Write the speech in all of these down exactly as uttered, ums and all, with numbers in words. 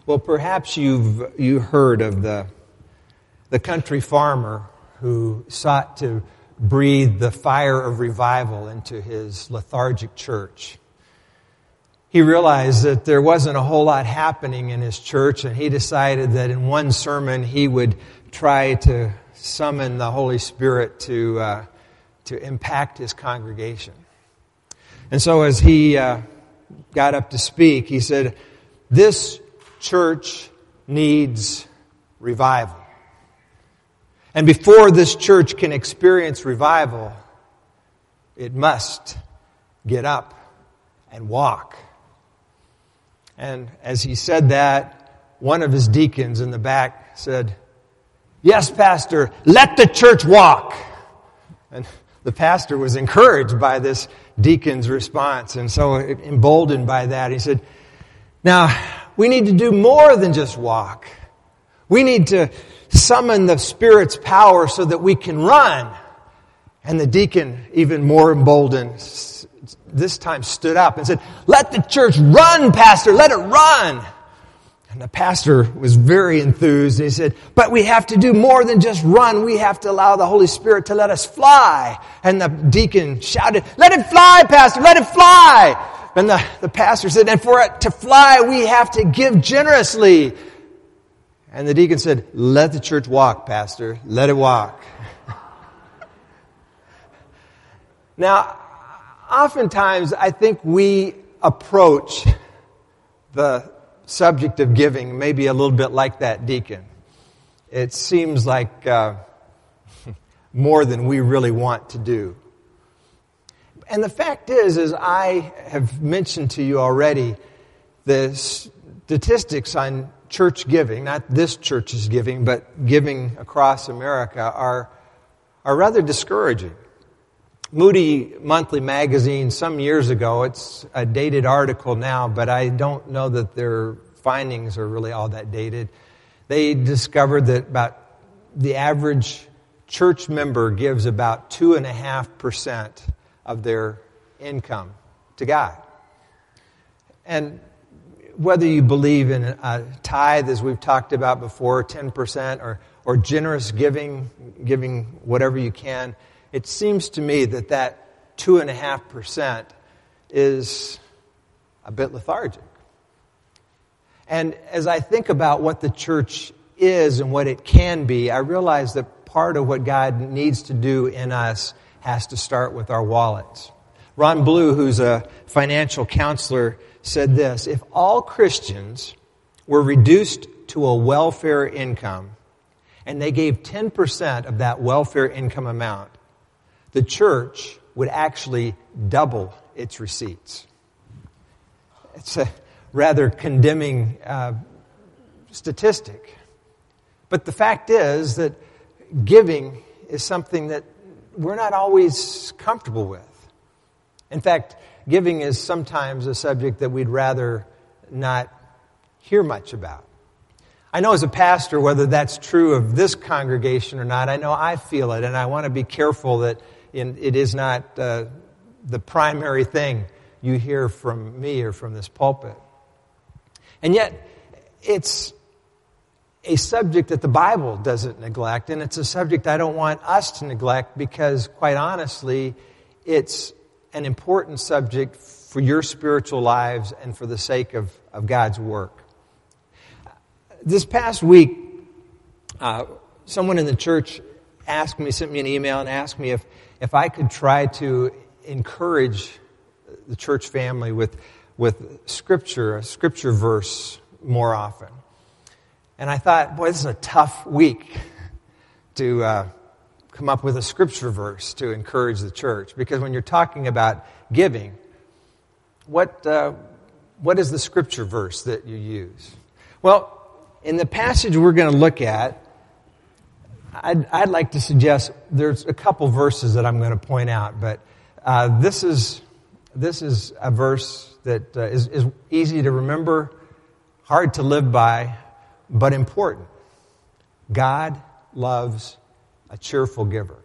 Well, perhaps you've you heard of the the country farmer who sought to breathe the fire of revival into his lethargic church. He realized that there wasn't a whole lot happening in his church, and he decided that in one sermon he would try to summon the Holy Spirit to uh, to impact his congregation. And so as he uh, got up to speak, he said, "This church needs revival. And before this church can experience revival, it must get up and walk." And as he said that, one of his deacons in the back said, "Yes, Pastor, let the church walk." And the pastor was encouraged by this deacon's response, and so emboldened by that, he said, "Now, we need to do more than just walk. We need to summon the Spirit's power so that we can run." And the deacon, even more emboldened, this time stood up and said, "Let the church run, Pastor, let it run." And the pastor was very enthused. He said, "But we have to do more than just run. We have to allow the Holy Spirit to let us fly." And the deacon shouted, "Let it fly, Pastor, let it fly." And the, the pastor said, "And for it to fly, we have to give generously." And the deacon said, "Let the church walk, Pastor. Let it walk." Now, oftentimes I think we approach the subject of giving maybe a little bit like that deacon. It seems like uh, more than we really want to do. And the fact is, as I have mentioned to you already, the statistics on church giving, not this church's giving, but giving across America, are, are rather discouraging. Moody Monthly Magazine, some years ago, it's a dated article now, but I don't know that their findings are really all that dated. They discovered that about the average church member gives about two and a half percent of their income to God. And whether you believe in a tithe, as we've talked about before, ten percent, or, or generous giving, giving whatever you can, it seems to me that that two and a half percent is a bit lethargic. And as I think about what the church is and what it can be, I realize that part of what God needs to do in us has to start with our wallets. Ron Blue, who's a financial counselor, said this: "If all Christians were reduced to a welfare income and they gave ten percent of that welfare income amount, the church would actually double its receipts." It's a rather condemning uh, statistic. But the fact is that giving is something that we're not always comfortable with. In fact, giving is sometimes a subject that we'd rather not hear much about. I know as a pastor, whether that's true of this congregation or not, I know I feel it, and I want to be careful that in, it is not uh, the primary thing you hear from me or from this pulpit. And yet, it's a subject that the Bible doesn't neglect, and it's a subject I don't want us to neglect because, quite honestly, it's an important subject for your spiritual lives and for the sake of, of God's work. This past week, uh, someone in the church asked me, sent me an email and asked me if, if I could try to encourage the church family with, with scripture, a scripture verse more often. And I thought, boy, this is a tough week to uh, come up with a scripture verse to encourage the church. Because when you're talking about giving, what uh, what is the scripture verse that you use? Well, in the passage we're going to look at, I'd, I'd like to suggest there's a couple verses that I'm going to point out, but uh, this is this is a verse that uh, is, is easy to remember, hard to live by, but important. God loves a cheerful giver.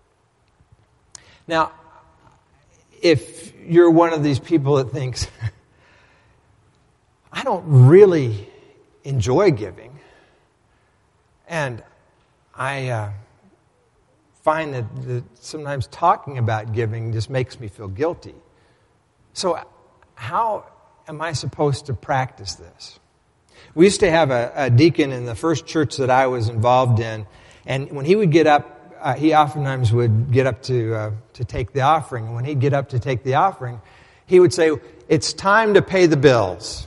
Now, if you're one of these people that thinks, I don't really enjoy giving. And I uh, find that, that sometimes talking about giving just makes me feel guilty. So how am I supposed to practice this? We used to have a, a deacon in the first church that I was involved in, and when he would get up, uh, he oftentimes would get up to uh, to take the offering. And when he'd get up to take the offering, he would say, "It's time to pay the bills."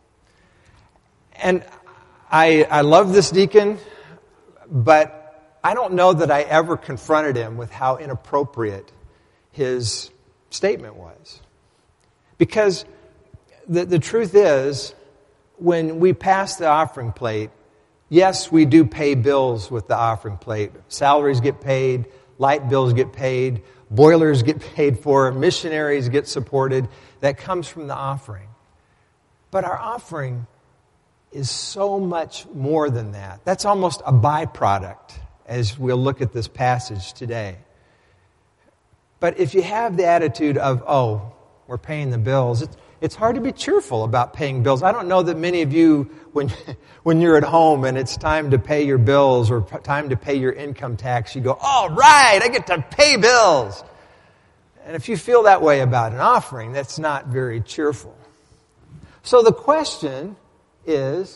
And I I love this deacon, but I don't know that I ever confronted him with how inappropriate his statement was. Because the, the truth is, when we pass the offering plate, yes, we do pay bills with the offering plate. Salaries get paid, light bills get paid, boilers get paid for, missionaries get supported. That comes from the offering. But our offering is so much more than that. That's almost a byproduct, as we'll look at this passage today. But if you have the attitude of, oh, we're paying the bills, it's, it's hard to be cheerful about paying bills. I don't know that many of you, when when you're at home and it's time to pay your bills or time to pay your income tax, you go, all right, I get to pay bills. And if you feel that way about an offering, that's not very cheerful. So the question is,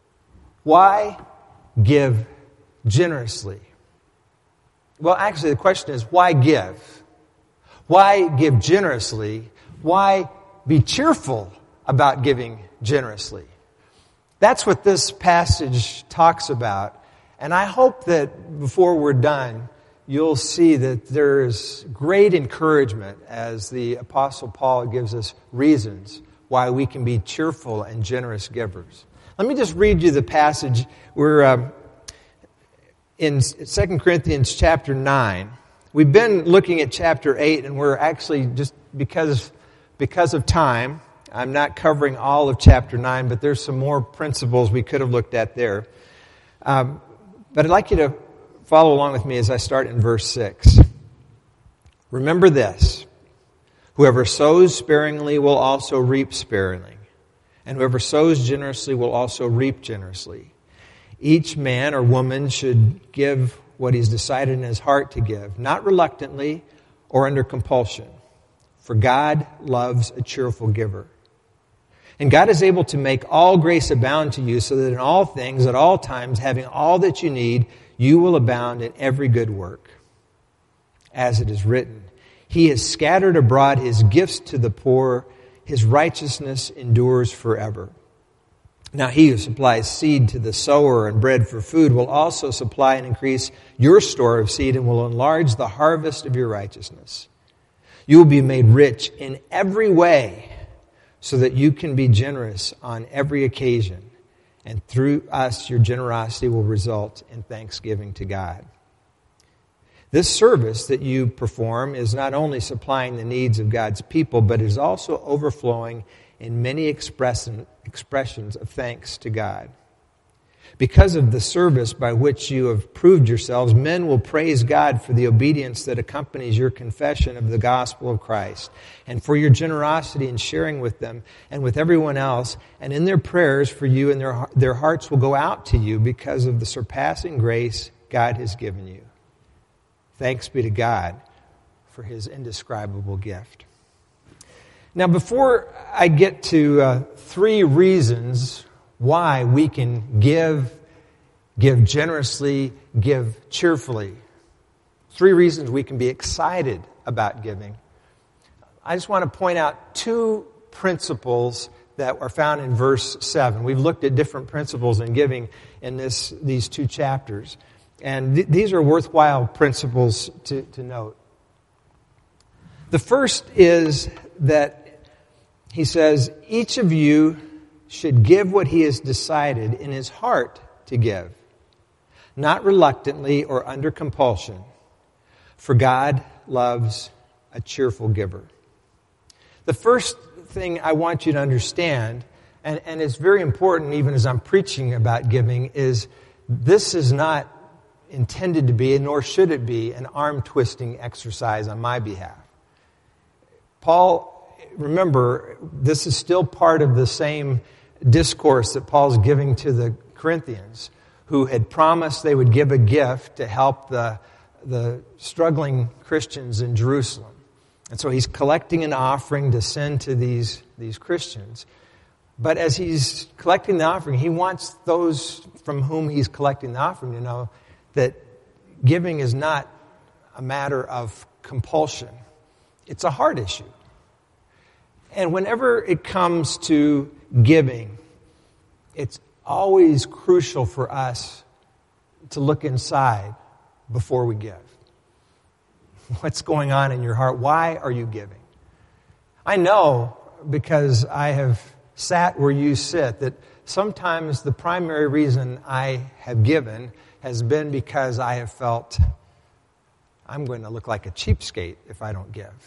why give generously? Well, actually, the question is, why give? Why give generously? Why be cheerful about giving generously? That's what this passage talks about. And I hope that before we're done, you'll see that there is great encouragement as the Apostle Paul gives us reasons why we can be cheerful and generous givers. Let me just read you the passage. We're uh, in Second Corinthians chapter nine. We've been looking at chapter eight, and we're actually, just because, because of time, I'm not covering all of chapter nine, but there's some more principles we could have looked at there. Um, but I'd like you to follow along with me as I start in verse six. Remember this: whoever sows sparingly will also reap sparingly, and whoever sows generously will also reap generously. Each man or woman should give what he's decided in his heart to give, not reluctantly or under compulsion, for God loves a cheerful giver. And God is able to make all grace abound to you, so that in all things, at all times, having all that you need, you will abound in every good work. As it is written, He has scattered abroad His gifts to the poor, His righteousness endures forever. Now He who supplies seed to the sower and bread for food will also supply and increase your store of seed and will enlarge the harvest of your righteousness. You will be made rich in every way so that you can be generous on every occasion. And through us, your generosity will result in thanksgiving to God. This service that you perform is not only supplying the needs of God's people, but is also overflowing in many expression, expressions of thanks to God. Because of the service by which you have proved yourselves, men will praise God for the obedience that accompanies your confession of the gospel of Christ, and for your generosity in sharing with them and with everyone else, and in their prayers for you, and their, their hearts will go out to you because of the surpassing grace God has given you. Thanks be to God for His indescribable gift. Now, before I get to uh, three reasons why we can give, give generously, give cheerfully, three reasons we can be excited about giving, I just want to point out two principles that are found in verse seven. We've looked at different principles in giving in this these two chapters, and th- these are worthwhile principles to, to note. The first is that he says, each of you should give what he has decided in his heart to give, not reluctantly or under compulsion, for God loves a cheerful giver. The first thing I want you to understand, and, and it's very important even as I'm preaching about giving, is this is not intended to be, nor should it be, an arm-twisting exercise on my behalf. Paul, remember, this is still part of the same discourse that Paul's giving to the Corinthians, who had promised they would give a gift to help the, the struggling Christians in Jerusalem. And so he's collecting an offering to send to these, these Christians. But as he's collecting the offering, he wants those from whom he's collecting the offering to know that giving is not a matter of compulsion. It's a heart issue. And whenever it comes to giving, it's always crucial for us to look inside before we give. What's going on in your heart? Why are you giving? I know, because I have sat where you sit, that sometimes the primary reason I have given has been because I have felt I'm going to look like a cheapskate if I don't give.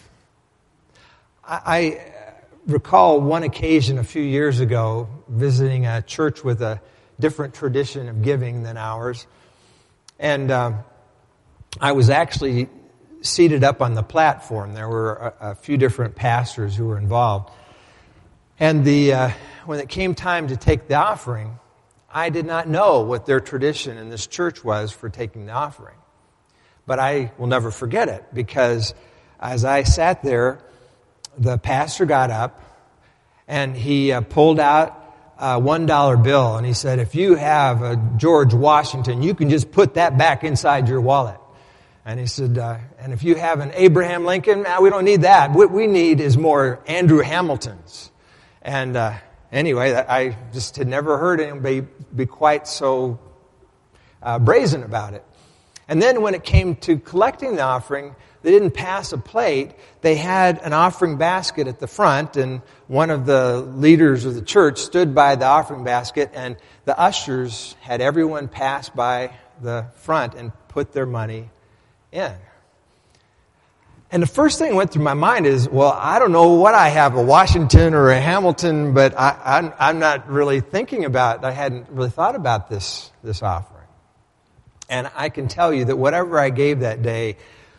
I, I recall one occasion a few years ago visiting a church with a different tradition of giving than ours. And um, I was actually seated up on the platform. There were a, a few different pastors who were involved. And the uh, when it came time to take the offering, I did not know what their tradition in this church was for taking the offering. But I will never forget it, because as I sat there, the pastor got up and he uh, pulled out a one dollar bill, and he said, if you have a George Washington, you can just put that back inside your wallet. And he said, uh, and if you have an Abraham Lincoln, nah, we don't need that. What we need is more Andrew Hamiltons. And uh, anyway, I just had never heard anybody be quite so uh, brazen about it. And then when it came to collecting the offering, they didn't pass a plate. They had an offering basket at the front, and one of the leaders of the church stood by the offering basket, and the ushers had everyone pass by the front and put their money in. And the first thing that went through my mind is, well, I don't know what I have, a Washington or a Hamilton, but I, I'm, I'm not really thinking about, I hadn't really thought about this, this offering. And I can tell you that whatever I gave that day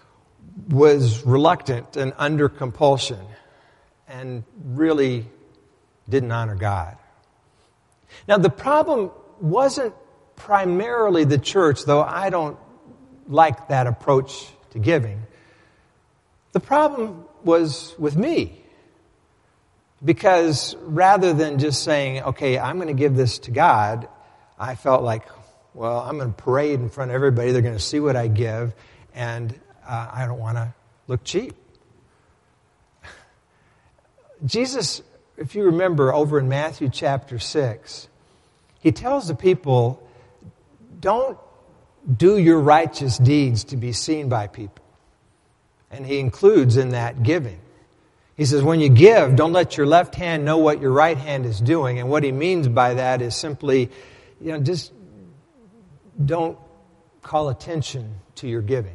was reluctant and under compulsion and really didn't honor God. Now, the problem wasn't primarily the church, though I don't like that approach to giving. The problem was with me, because rather than just saying, okay, I'm going to give this to God, I felt like, well, I'm going to parade in front of everybody. They're going to see what I give, and uh, I don't want to look cheap. Jesus, if you remember over in Matthew chapter six, he tells the people, don't do your righteous deeds to be seen by people. And he includes in that giving. He says, when you give, don't let your left hand know what your right hand is doing. And what he means by that is simply, you know, just don't call attention to your giving.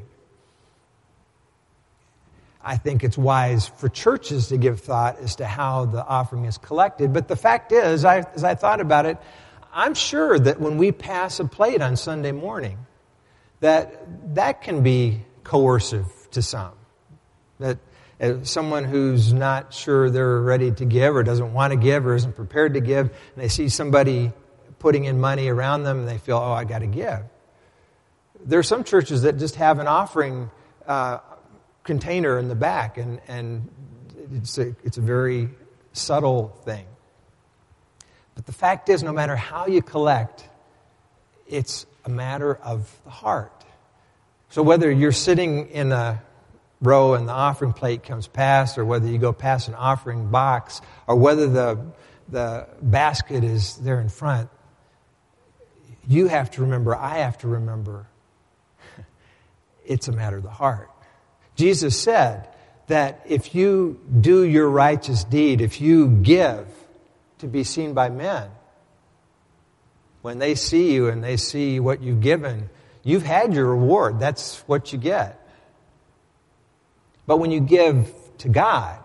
I think it's wise for churches to give thought as to how the offering is collected. But the fact is, I, as I thought about it, I'm sure that when we pass a plate on Sunday morning, that that can be coercive to some. That as someone who's not sure they're ready to give or doesn't want to give or isn't prepared to give, and they see somebody putting in money around them and they feel, oh, I got to give. There are some churches that just have an offering uh, container in the back, and, and it's a, it's a very subtle thing. But the fact is, no matter how you collect, it's a matter of the heart. So whether you're sitting in a row and the offering plate comes past, or whether you go past an offering box, or whether the the basket is there in front, you have to remember, I have to remember, it's a matter of the heart. Jesus said that if you do your righteous deed, if you give to be seen by men, when they see you and they see what you've given, you've had your reward. That's what you get. But when you give to God,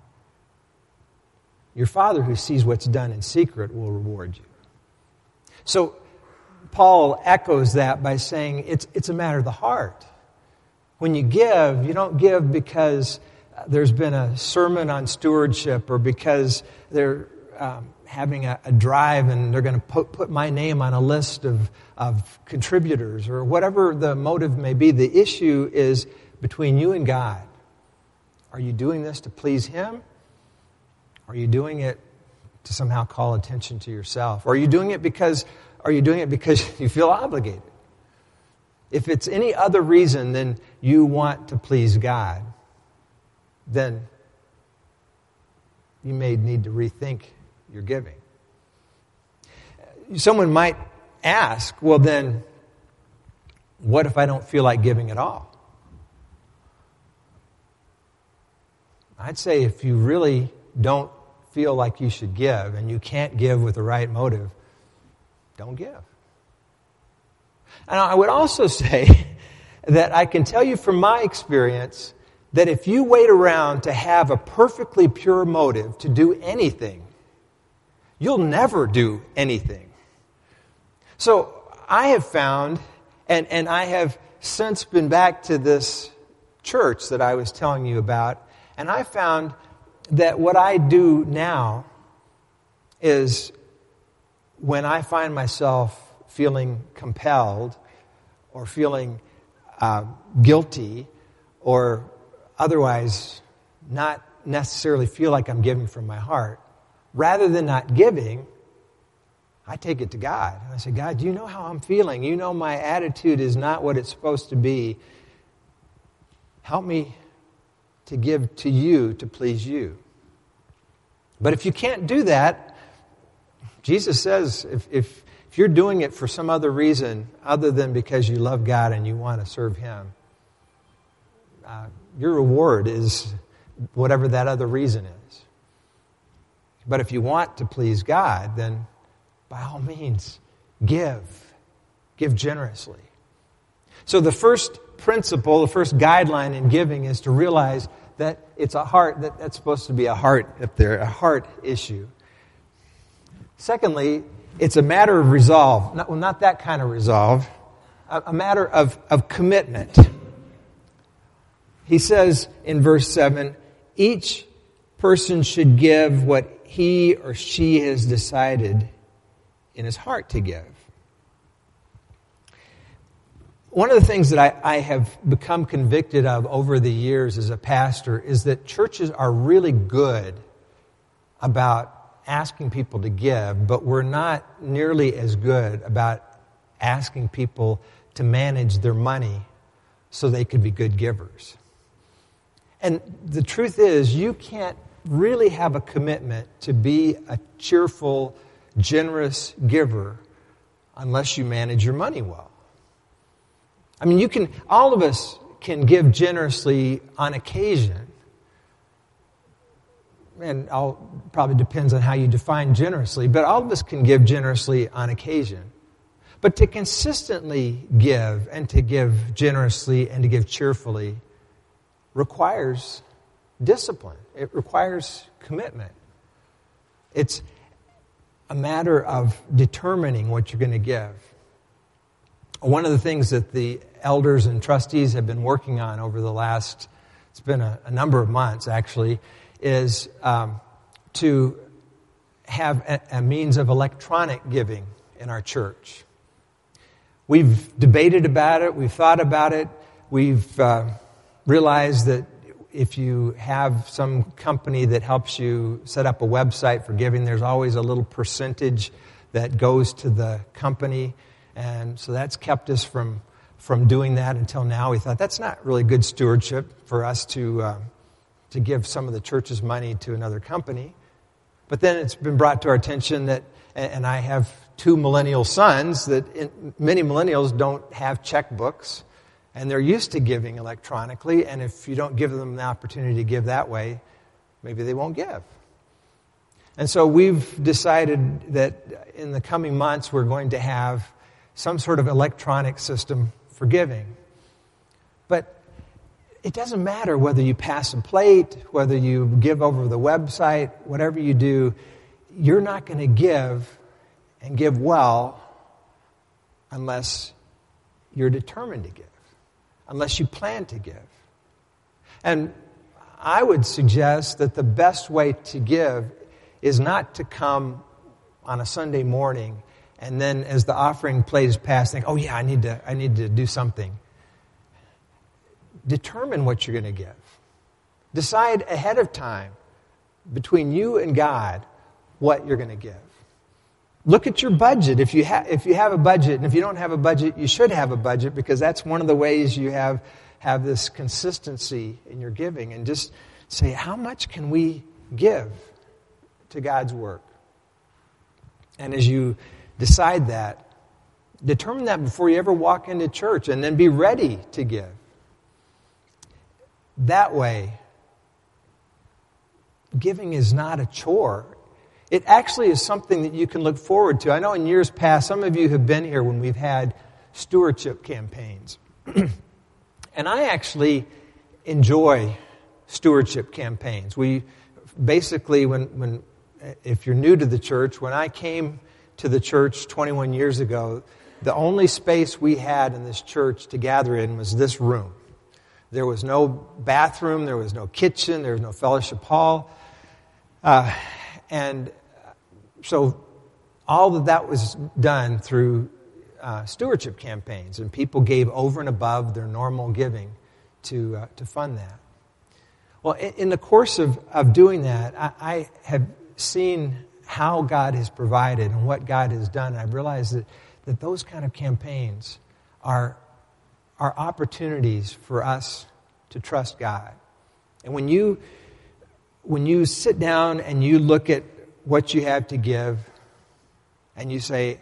your Father who sees what's done in secret will reward you. So Paul echoes that by saying it's it's a matter of the heart. When you give, you don't give because there's been a sermon on stewardship, or because there um, having a, a drive and they're going to put, put my name on a list of, of contributors or whatever the motive may be. The issue is between you and God. Are you doing this to please Him? Are you doing it to somehow call attention to yourself? Or are you doing it because are you doing it because you feel obligated? If it's any other reason than you want to please God, then you may need to rethink your giving. Someone might ask, well then, what if I don't feel like giving at all? I'd say if you really don't feel like you should give and you can't give with the right motive, don't give. And I would also say that I can tell you from my experience that if you wait around to have a perfectly pure motive to do anything, you'll never do anything. So I have found, and, and I have since been back to this church that I was telling you about, and I found that what I do now is when I find myself feeling compelled or feeling uh, guilty or otherwise not necessarily feel like I'm giving from my heart, rather than not giving, I take it to God. And I say, God, you know how I'm feeling. You know my attitude is not what it's supposed to be. Help me to give to you to please you. But if you can't do that, Jesus says if, if, if you're doing it for some other reason other than because you love God and you want to serve Him, uh, your reward is whatever that other reason is. But if you want to please God, then by all means, give. Give generously. So the first principle, the first guideline in giving is to realize that it's a heart, that that's supposed to be a heart up there, a heart issue. Secondly, it's a matter of resolve. Not, well, not that kind of resolve. A, a matter of, of commitment. He says in verse seven, each person should give what he or she has decided in his heart to give. One of the things that I, I have become convicted of over the years as a pastor is that churches are really good about asking people to give, but we're not nearly as good about asking people to manage their money so they could be good givers. And the truth is, you can't really have a commitment to be a cheerful, generous giver unless you manage your money well. I mean, you can, all of us can give generously on occasion. And all probably depends on how you define generously, but all of us can give generously on occasion. But to consistently give and to give generously and to give cheerfully requires discipline. It requires commitment. It's a matter of determining what you're going to give. One of the things that the elders and trustees have been working on over the last, it's been a, a number of months actually, is um, to have a, a means of electronic giving in our church. We've debated about it, we've thought about it, we've uh, realized that if you have some company that helps you set up a website for giving, there's always a little percentage that goes to the company. And so that's kept us from, from doing that until now. We thought that's not really good stewardship for us to uh, to give some of the church's money to another company. But then it's been brought to our attention that, and I have two millennial sons, that in, many millennials don't have checkbooks, and they're used to giving electronically, and if you don't give them the opportunity to give that way, maybe they won't give. And so we've decided that in the coming months we're going to have some sort of electronic system for giving. But it doesn't matter whether you pass a plate, whether you give over the website, whatever you do, you're not going to give and give well unless you're determined to give, unless you plan to give. And I would suggest that the best way to give is not to come on a Sunday morning and then as the offering plays past, think, oh yeah, I need to, I need to do something. Determine what you're going to give. Decide ahead of time between you and God what you're going to give. Look at your budget. If you, ha- if you have a budget, and if you don't have a budget, you should have a budget, because that's one of the ways you have, have this consistency in your giving. And just say, how much can we give to God's work? And as you decide that, determine that before you ever walk into church, and then be ready to give. That way, giving is not a chore. It actually is something that you can look forward to. I know in years past, some of you have been here when we've had stewardship campaigns. And I actually enjoy stewardship campaigns. We basically, when, when if you're new to the church, when I came to the church twenty-one years ago, the only space we had in this church to gather in was this room. There was no bathroom, there was no kitchen, there was no fellowship hall. Uh, and so all of that was done through uh, stewardship campaigns, and people gave over and above their normal giving to uh, to fund that. Well, in, in the course of, of doing that, I, I have seen how God has provided and what God has done. And I've realized that, that those kind of campaigns are are opportunities for us to trust God. And when you when you sit down and you look at what you have to give, and you say,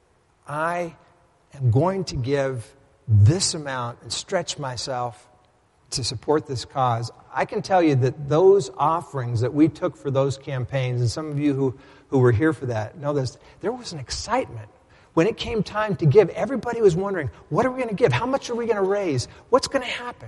I am going to give this amount and stretch myself to support this cause, I can tell you that those offerings that we took for those campaigns, and some of you who, who were here for that know this, there was an excitement. When it came time to give, everybody was wondering, what are we going to give? How much are we going to raise? What's going to happen?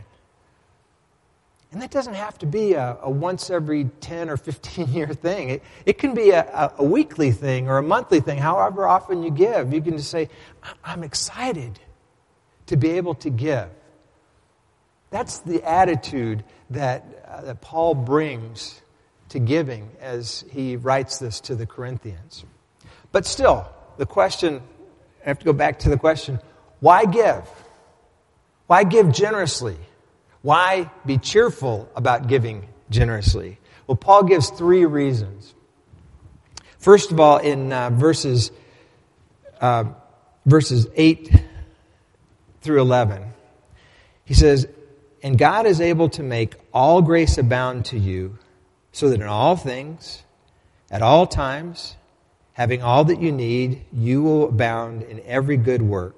And that doesn't have to be a, a once every ten or fifteen year thing. It, it can be a, a, a weekly thing or a monthly thing, however often you give. You can just say, I'm excited to be able to give. That's the attitude that, uh, that Paul brings to giving as he writes this to the Corinthians. But still, the question, I have to go back to the question, why give? Why give generously? Why be cheerful about giving generously? Well, Paul gives three reasons. First of all, in uh, verses uh, verses eight through eleven, he says, and God is able to make all grace abound to you, so that in all things, at all times, having all that you need, you will abound in every good work.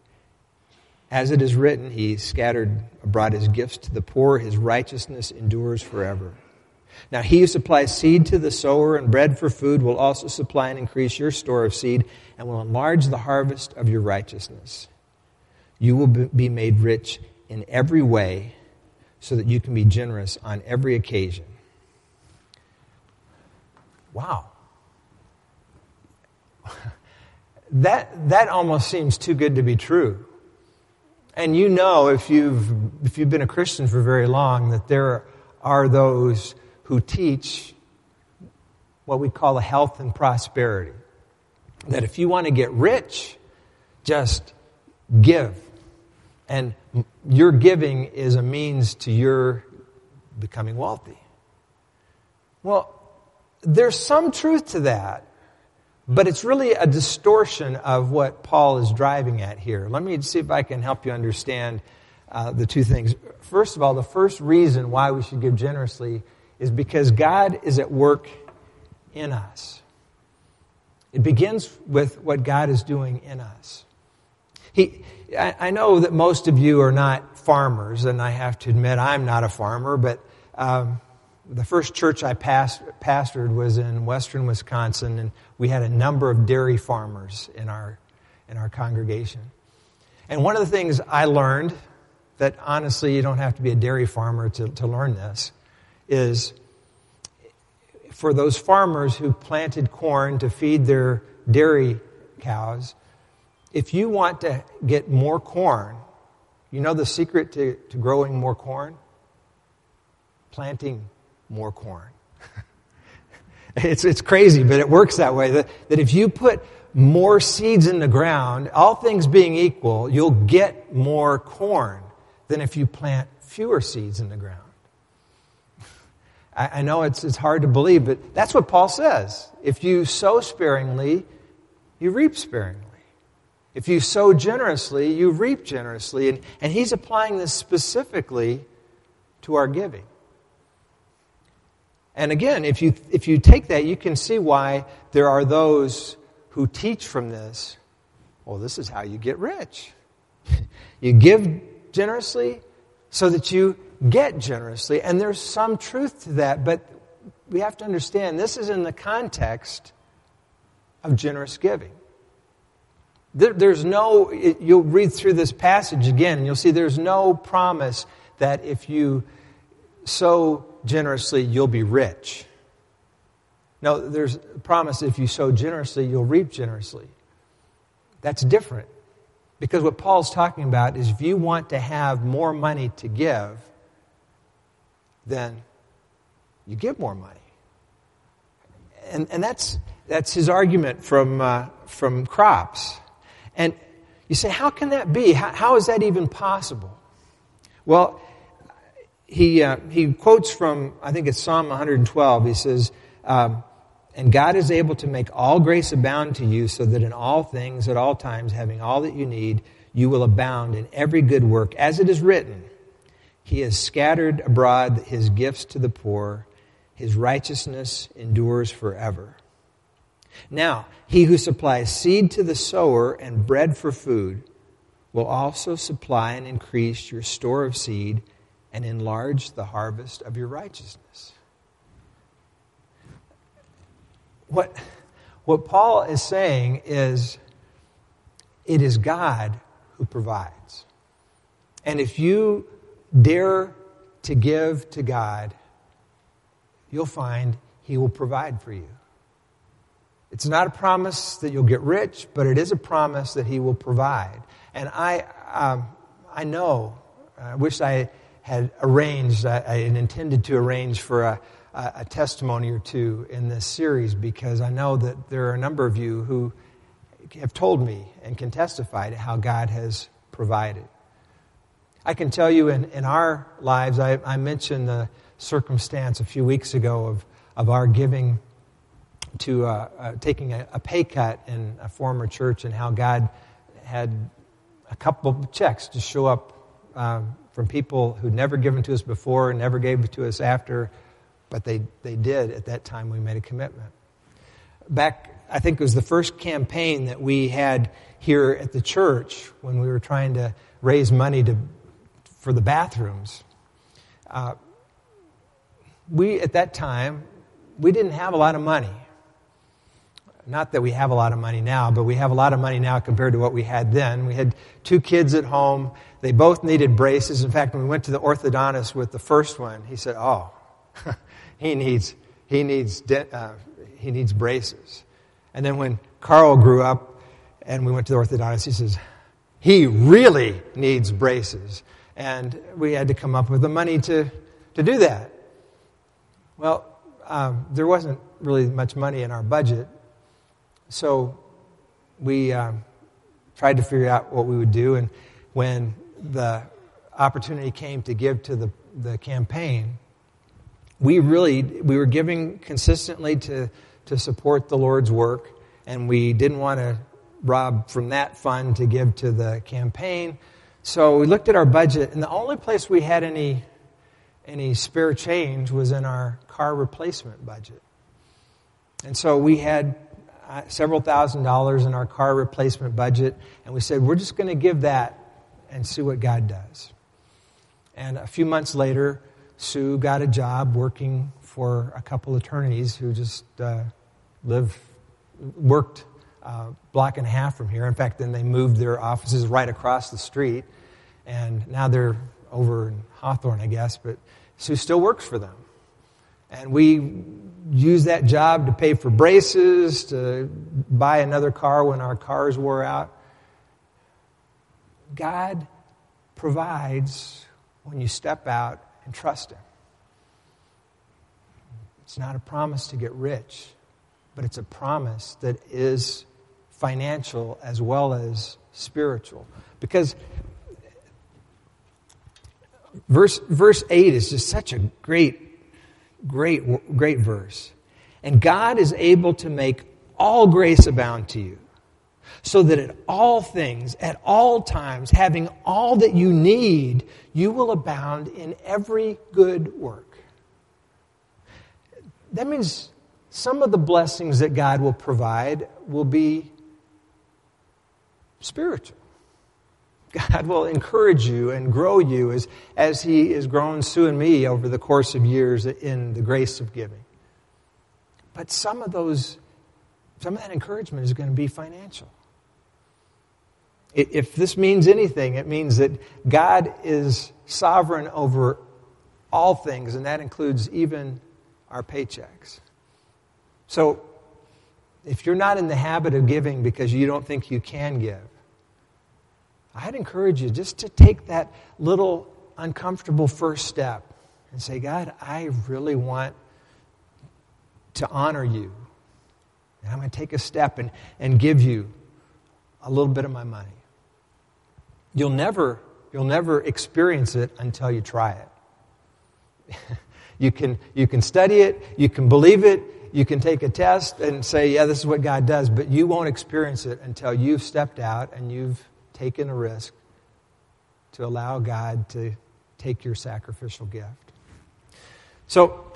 As it is written, he scattered abroad his gifts to the poor, his righteousness endures forever. Now he who supplies seed to the sower and bread for food will also supply and increase your store of seed and will enlarge the harvest of your righteousness. You will be made rich in every way so that you can be generous on every occasion. Wow. That that almost seems too good to be true. And you know, if you've if you've been a Christian for very long, that there are those who teach what we call a health and prosperity. That if you want to get rich, just give. And your giving is a means to your becoming wealthy. Well, there's some truth to that. But it's really a distortion of what Paul is driving at here. Let me see if I can help you understand uh, the two things. First of all, the first reason why we should give generously is because God is at work in us. It begins with what God is doing in us. He, I, I know that most of you are not farmers, and I have to admit I'm not a farmer, but um, the first church I past, pastored was in western Wisconsin, and we had a number of dairy farmers in our in our congregation. And one of the things I learned, that honestly you don't have to be a dairy farmer to, to learn this, is for those farmers who planted corn to feed their dairy cows, if you want to get more corn, you know the secret to, to growing more corn? Planting more corn. It's, it's crazy, but it works that way. That, that if you put more seeds in the ground, all things being equal, you'll get more corn than if you plant fewer seeds in the ground. I, I know it's, it's hard to believe, but that's what Paul says. If you sow sparingly, you reap sparingly. If you sow generously, you reap generously. And, and he's applying this specifically to our giving. And again, if you if you take that, you can see why there are those who teach from this, well, this is how you get rich. You give generously so that you get generously. And there's some truth to that, but we have to understand this is in the context of generous giving. There, there's no, it, you'll read through this passage again, and you'll see there's no promise that if you sow generously, you'll be rich. No, there's a promise if you sow generously, you'll reap generously. That's different. Because what Paul's talking about is if you want to have more money to give, then you give more money. And and that's that's his argument from uh, from crops. And you say, how can that be? How, how is that even possible? Well, he uh, he quotes from, I think it's Psalm one twelve. He says, um, and God is able to make all grace abound to you so that in all things, at all times, having all that you need, you will abound in every good work. As it is written, He has scattered abroad His gifts to the poor. His righteousness endures forever. Now, He who supplies seed to the sower and bread for food will also supply and increase your store of seed and enlarge the harvest of your righteousness. What, what Paul is saying is, it is God who provides. And if you dare to give to God, you'll find He will provide for you. It's not a promise that you'll get rich, but it is a promise that He will provide. And I um, I know, I wish I had arranged, I, I had intended to arrange for a, a, a testimony or two in this series, because I know that there are a number of you who have told me and can testify to how God has provided. I can tell you in, in our lives, I, I mentioned the circumstance a few weeks ago of, of our giving to uh, uh, taking a, a pay cut in a former church, and how God had a couple of checks to show up um, from people who'd never given to us before and never gave to us after, but they, they did at that time we made a commitment. Back, I think it was the first campaign that we had here at the church when we were trying to raise money to for the bathrooms. Uh, we, at that time, we didn't have a lot of money. Not that we have a lot of money now, but we have a lot of money now compared to what we had then. We had two kids at home. They both needed braces. In fact, when we went to the orthodontist with the first one, he said, "Oh, he needs he needs uh, he needs braces." And then when Carl grew up and we went to the orthodontist, he says, "He really needs braces." And we had to come up with the money to, to do that. Well, um, there wasn't really much money in our budget. So we um, tried to figure out what we would do. And when the opportunity came to give to the, the campaign, we really, we were giving consistently to, to support the Lord's work. And we didn't want to rob from that fund to give to the campaign. So we looked at our budget, and the only place we had any any spare change was in our car replacement budget. And so we had uh, several thousand dollars in our car replacement budget, and we said, we're just going to give that and see what God does. And a few months later, Sue got a job working for a couple attorneys who just uh, live, worked a block and a half from here. In fact, then they moved their offices right across the street, and now they're over in Hawthorne, I guess, but Sue still works for them. And we use that job to pay for braces, to buy another car when our cars wore out. God provides when you step out and trust Him. It's not a promise to get rich, but it's a promise that is financial as well as spiritual. Because verse verse eight is just such a great, great, great verse. And God is able to make all grace abound to you, so that at all things, at all times, having all that you need, you will abound in every good work. That means some of the blessings that God will provide will be spiritual. God will encourage you and grow you as, as He has grown Sue and me over the course of years in the grace of giving. But some of those, some of that encouragement is going to be financial. If this means anything, it means that God is sovereign over all things, and that includes even our paychecks. So, if you're not in the habit of giving because you don't think you can give, I'd encourage you just to take that little uncomfortable first step and say, God, I really want to honor you. And I'm going to take a step and, and give you a little bit of my money. You'll never, you'll never experience it until you try it. you can, you can study it, you can believe it, you can take a test and say, yeah, this is what God does, but you won't experience it until you've stepped out and you've taken a risk to allow God to take your sacrificial gift. So,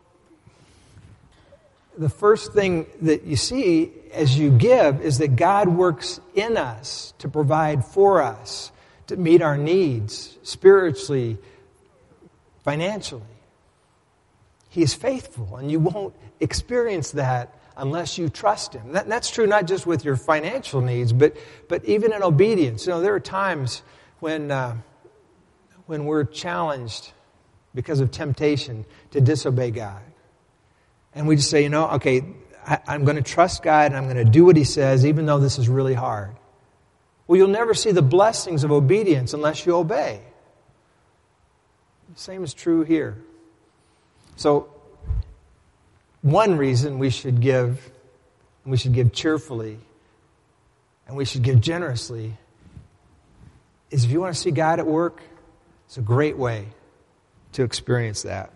the first thing that you see as you give is that God works in us to provide for us, to meet our needs spiritually, financially. He is faithful, and you won't experience that unless you trust Him. That, that's true not just with your financial needs, but but even in obedience. You know, there are times when uh, when we're challenged because of temptation to disobey God. And we just say, you know, okay, I, I'm going to trust God and I'm going to do what He says, even though this is really hard. Well, you'll never see the blessings of obedience unless you obey. The same is true here. So, one reason we should give, we should give cheerfully, and we should give generously, is if you want to see God at work, it's a great way to experience that.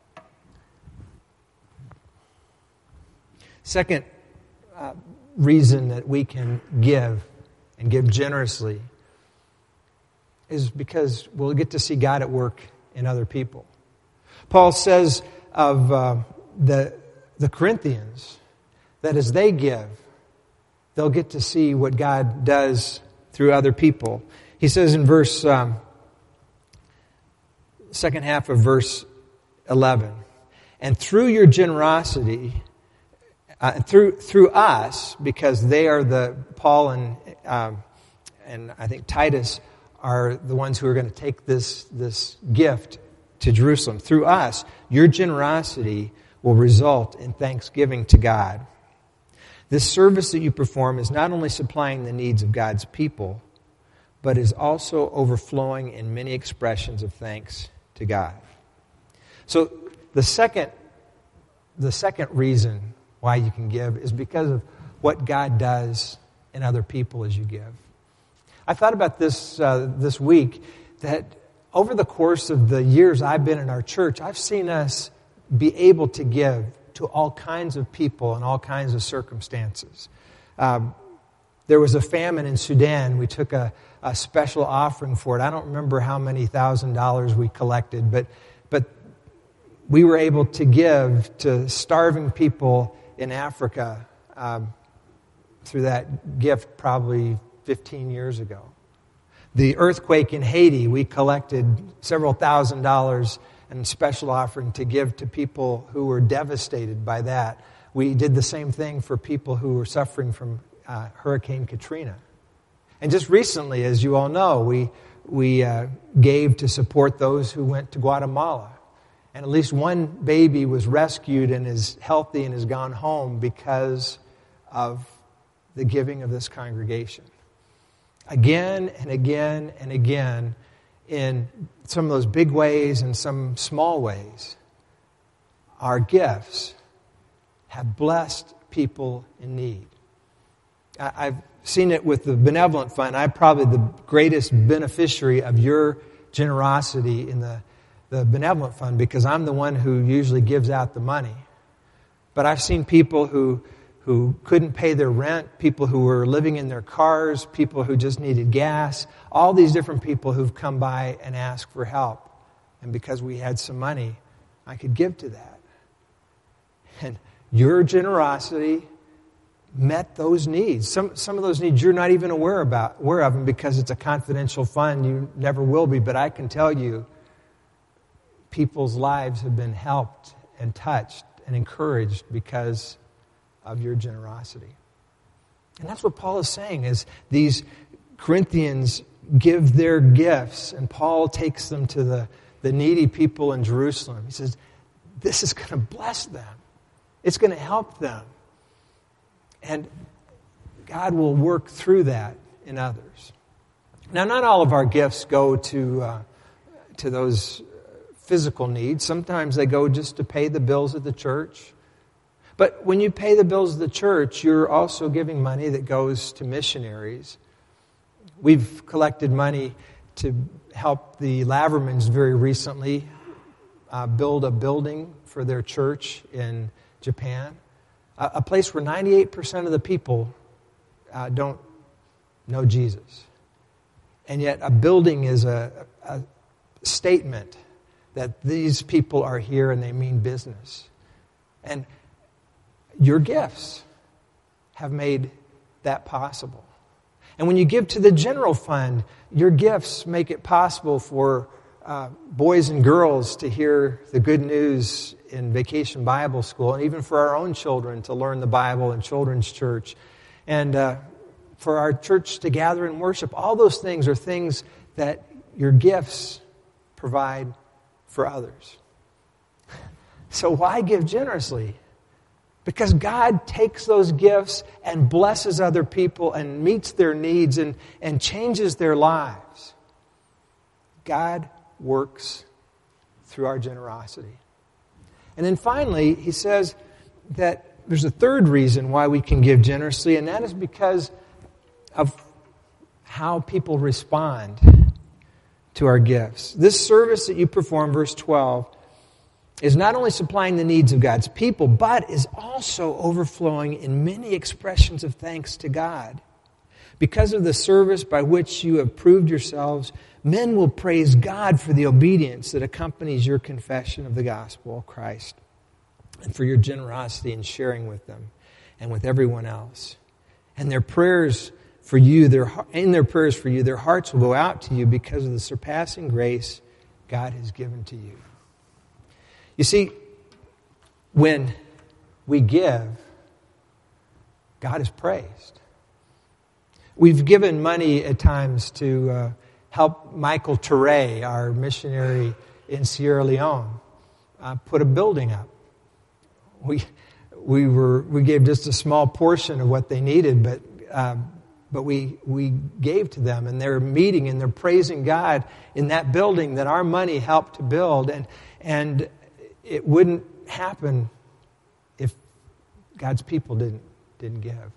Second uh, reason that we can give and give generously is because we'll get to see God at work in other people. Paul says of uh, the, the Corinthians that as they give, they'll get to see what God does through other people. He says in verse, um, second half of verse eleven, and through your generosity, Uh, through through us, because they are the Paul and um, and I think Titus are the ones who are going to take this this gift to Jerusalem. Through us, your generosity will result in thanksgiving to God. This service that you perform is not only supplying the needs of God's people, but is also overflowing in many expressions of thanks to God. So the second the second reason why you can give is because of what God does in other people as you give. I thought about this uh, this week, that over the course of the years I've been in our church, I've seen us be able to give to all kinds of people in all kinds of circumstances. Um, there was a famine in Sudan. We took a, a special offering for it. I don't remember how many thousand dollars we collected, but but we were able to give to starving people in Africa um, through that gift probably fifteen years ago. The earthquake in Haiti, we collected several thousand dollars in special offering to give to people who were devastated by that. We did the same thing for people who were suffering from uh, Hurricane Katrina. And just recently, as you all know, we, we uh, gave to support those who went to Guatemala. And at least one baby was rescued and is healthy and has gone home because of the giving of this congregation. Again and again and again, in some of those big ways and some small ways, our gifts have blessed people in need. I've seen it with the Benevolent Fund. I'm probably the greatest beneficiary of your generosity in the, the Benevolent Fund because I'm the one who usually gives out the money. But I've seen people who who couldn't pay their rent, people who were living in their cars, people who just needed gas, all these different people who've come by and asked for help. And because we had some money, I could give to that. And your generosity met those needs. Some some of those needs you're not even aware about aware of them because it's a confidential fund. You never will be. But I can tell you, people's lives have been helped and touched and encouraged because of your generosity. And that's what Paul is saying, is these Corinthians give their gifts, and Paul takes them to the, the needy people in Jerusalem. He says, this is going to bless them. It's going to help them. And God will work through that in others. Now, not all of our gifts go to, uh, to those physical needs. Sometimes they go just to pay the bills of the church. But when you pay the bills of the church, you're also giving money that goes to missionaries. We've collected money to help the Lavermans very recently uh, build a building for their church in Japan, a, a place where ninety-eight percent of the people uh, don't know Jesus. And yet a building is a, a statement that these people are here and they mean business. And your gifts have made that possible. And when you give to the general fund, your gifts make it possible for uh, boys and girls to hear the good news in Vacation Bible School, and even for our own children to learn the Bible in children's church, and uh, for our church to gather and worship. All those things are things that your gifts provide for others. So why give generously? Because God takes those gifts and blesses other people and meets their needs and, and changes their lives. God works through our generosity. And then finally, he says that there's a third reason why we can give generously, and that is because of how people respond to our gifts. This service that you perform, verse twelve, is not only supplying the needs of God's people, but is also overflowing in many expressions of thanks to God. Because of the service by which you have proved yourselves, men will praise God for the obedience that accompanies your confession of the gospel of Christ, and for your generosity in sharing with them and with everyone else. And their prayers for you, their in their prayers for you, their hearts will go out to you because of the surpassing grace God has given to you. You see, when we give, God is praised. We've given money at times to uh, help Michael Ture, our missionary in Sierra Leone, uh, put a building up. We we were we gave just a small portion of what they needed, but uh, but we we gave to them, and they're meeting and they're praising God in that building that our money helped to build, and and. It wouldn't happen if God's people didn't didn't give.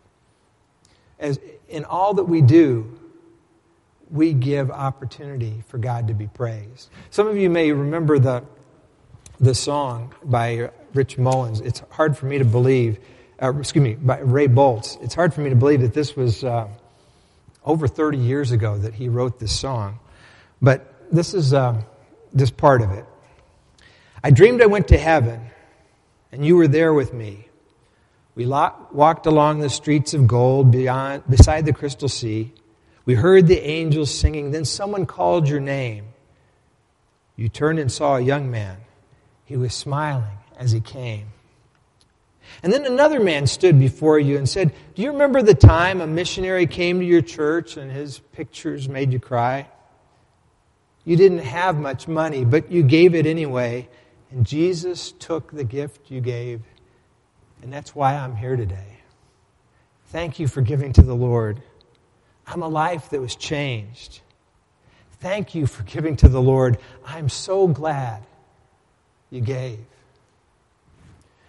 As in all that we do, we give opportunity for God to be praised. Some of you may remember the the song by Rich Mullins. It's hard for me to believe. Uh, excuse me, by Ray Boltz. It's hard for me to believe that this was uh, over thirty years ago that he wrote this song. But this is uh, this part of it. I dreamed I went to heaven, and you were there with me. We walked along the streets of gold beyond, beside the crystal sea. We heard the angels singing. Then someone called your name. You turned and saw a young man. He was smiling as he came. And then another man stood before you and said, do you remember the time a missionary came to your church and his pictures made you cry? You didn't have much money, but you gave it anyway. And Jesus took the gift you gave, and that's why I'm here today. Thank you for giving to the Lord. I'm a life that was changed. Thank you for giving to the Lord. I'm so glad you gave.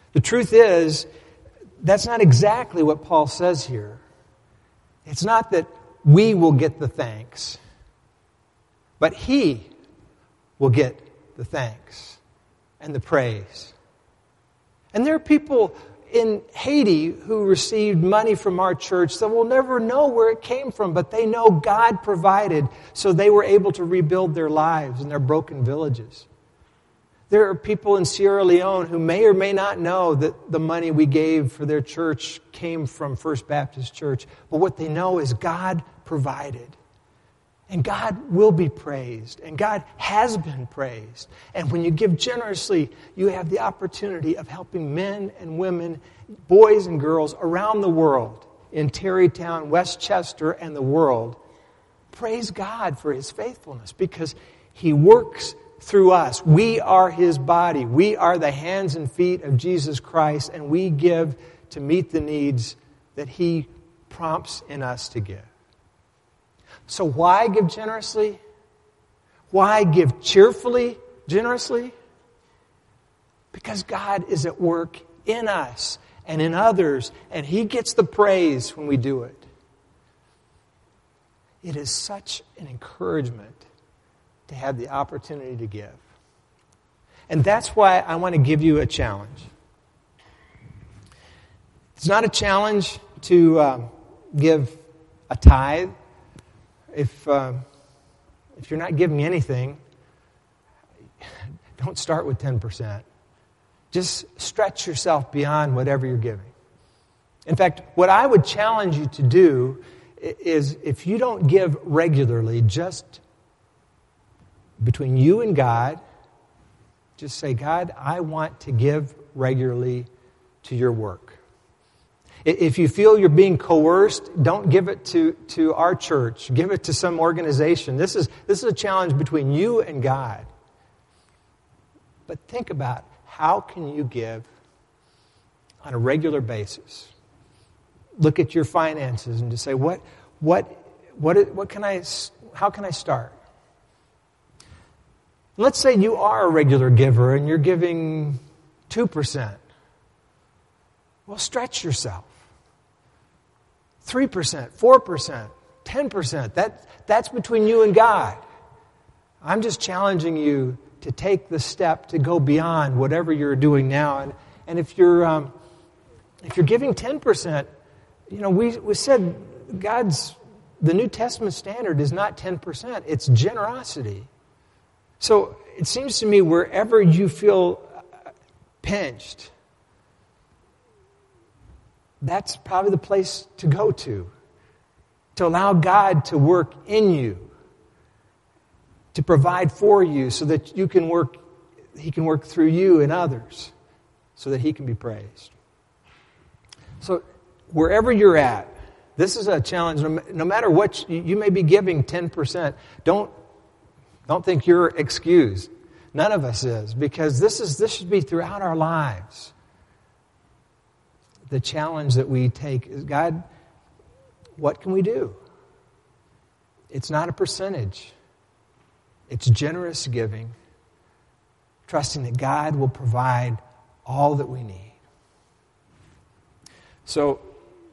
The truth is, that's not exactly what Paul says here. It's not that we will get the thanks, but He will get the thanks and the praise. And there are people in Haiti who received money from our church that will never know where it came from, but they know God provided, so they were able to rebuild their lives and their broken villages. There are people in Sierra Leone who may or may not know that the money we gave for their church came from First Baptist Church, but what they know is God provided. And God will be praised, and God has been praised. And when you give generously, you have the opportunity of helping men and women, boys and girls around the world, in Terrytown, Westchester, and the world. Praise God for His faithfulness, because He works through us. We are His body. We are the hands and feet of Jesus Christ, and we give to meet the needs that He prompts in us to give. So why give generously? Why give cheerfully, generously? Because God is at work in us and in others, and He gets the praise when we do it. It is such an encouragement to have the opportunity to give. And that's why I want to give you a challenge. It's not a challenge to um, give a tithe. If uh, if you're not giving anything, don't start with ten percent. Just stretch yourself beyond whatever you're giving. In fact, what I would challenge you to do is, if you don't give regularly, just between you and God, just say, God, I want to give regularly to your work. If you feel you're being coerced, don't give it to, to our church. Give it to some organization. This is, this is a challenge between you and God. But think about, how can you give on a regular basis? Look at your finances and just say, what, what, what, what can I, how can I start? Let's say you are a regular giver and you're giving two percent. Well, stretch yourself. three percent, four percent, ten percent. That, that's between you and God. I'm just challenging you to take the step to go beyond whatever you're doing now. And, and if you're um, if you're giving ten percent, you know, we, we said God's, the New Testament standard is not ten percent. It's generosity. So it seems to me, wherever you feel pinched, that's probably the place to go to. To allow God to work in you. To provide for you so that you can work, He can work through you and others. So that He can be praised. So wherever you're at, this is a challenge. No matter what, you may be giving ten percent. Don't, don't think you're excused. None of us is. Because this is this should be throughout our lives. The challenge that we take is, God, what can we do? It's not a percentage. It's generous giving, trusting that God will provide all that we need. So,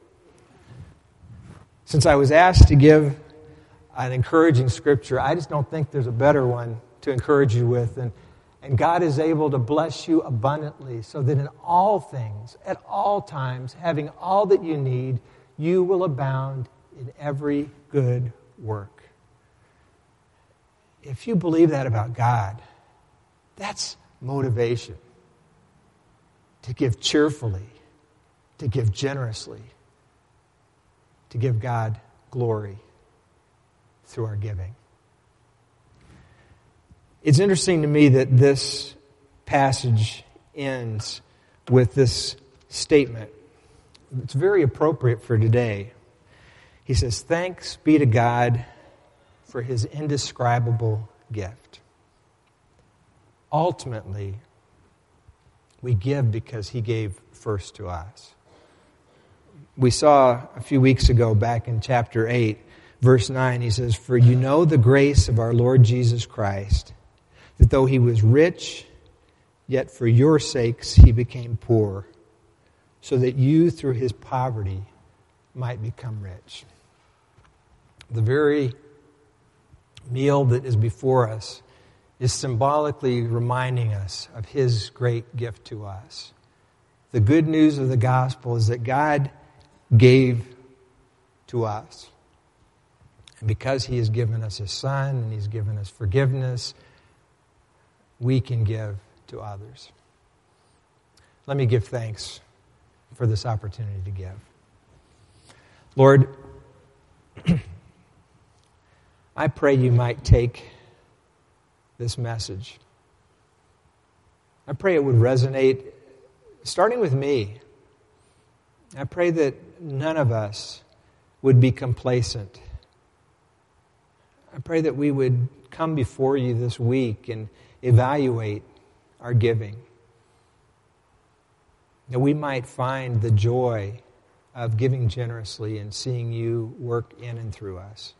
since I was asked to give an encouraging scripture, I just don't think there's a better one to encourage you with. And, and God is able to bless you abundantly, so that in all things, at all times, having all that you need, you will abound in every good work. If you believe that about God, that's motivation. To give cheerfully, to give generously, to give God glory through our giving. It's interesting to me that this passage ends with this statement. It's very appropriate for today. He says, "Thanks be to God for His indescribable gift." Ultimately, we give because He gave first to us. We saw a few weeks ago, back in chapter eight, verse nine, he says, "For you know the grace of our Lord Jesus Christ, that though He was rich, Yet for your sakes he became poor, so that you through his poverty might become rich. The very meal that is before us is symbolically reminding us of his great gift to us. The good news of the gospel is that God gave to us. And because he has given us his Son and he's given us forgiveness, we can give to others. Let me give thanks for this opportunity to give. Lord, I pray you might take this message. I pray it would resonate, starting with me. I pray that none of us would be complacent. I pray that we would come before you this week and evaluate our giving. That we might find the joy of giving generously and seeing you work in and through us.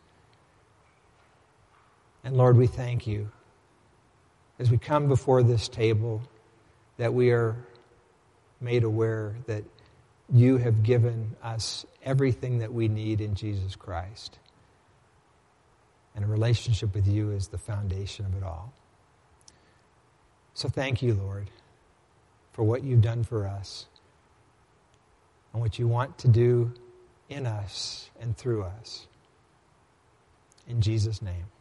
And Lord, we thank you as we come before this table that we are made aware that you have given us everything that we need in Jesus Christ. And a relationship with you is the foundation of it all. So thank you, Lord, for what you've done for us and what you want to do in us and through us. In Jesus' name.